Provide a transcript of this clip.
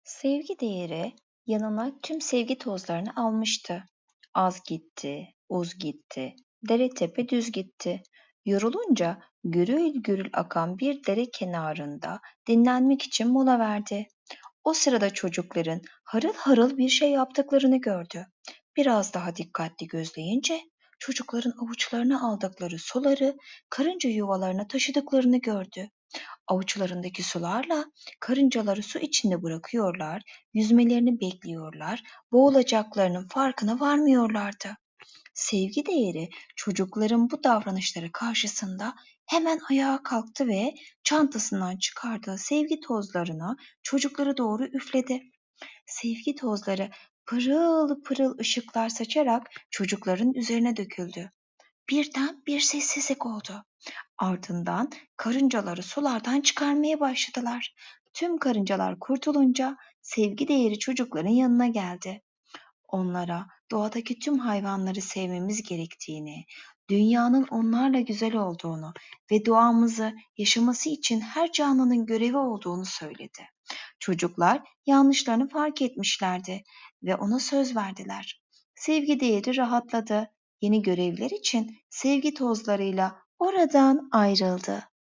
Sevgi değeri yanına tüm sevgi tozlarını almıştı. Az gitti, uz gitti, dere tepe düz gitti. Yorulunca gürül gürül akan bir dere kenarında dinlenmek için mola verdi. O sırada çocukların harıl harıl bir şey yaptıklarını gördü. Biraz daha dikkatli gözleyince çocukların avuçlarına aldıkları suları karınca yuvalarına taşıdıklarını gördü. Avuçlarındaki sularla karıncaları su içinde bırakıyorlar, yüzmelerini bekliyorlar, boğulacaklarının farkına varmıyorlardı. Sevgi değeri çocukların bu davranışları karşısında hemen ayağa kalktı ve çantasından çıkardığı sevgi tozlarına çocuklara doğru üfledi. Sevgi tozları pırıl pırıl ışıklar saçarak çocukların üzerine döküldü. Birden bir sessizlik oldu. Ardından karıncaları sulardan çıkarmaya başladılar. Tüm karıncalar kurtulunca sevgi değeri çocukların yanına geldi. Onlara doğadaki tüm hayvanları sevmemiz gerektiğini, dünyanın onlarla güzel olduğunu ve doğamızı yaşaması için her canlının görevi olduğunu söyledi. Çocuklar yanlışlarını fark etmişlerdi ve ona söz verdiler. Sevgi değeri rahatladı. Yeni görevler için sevgi tozlarıyla oradan ayrıldı.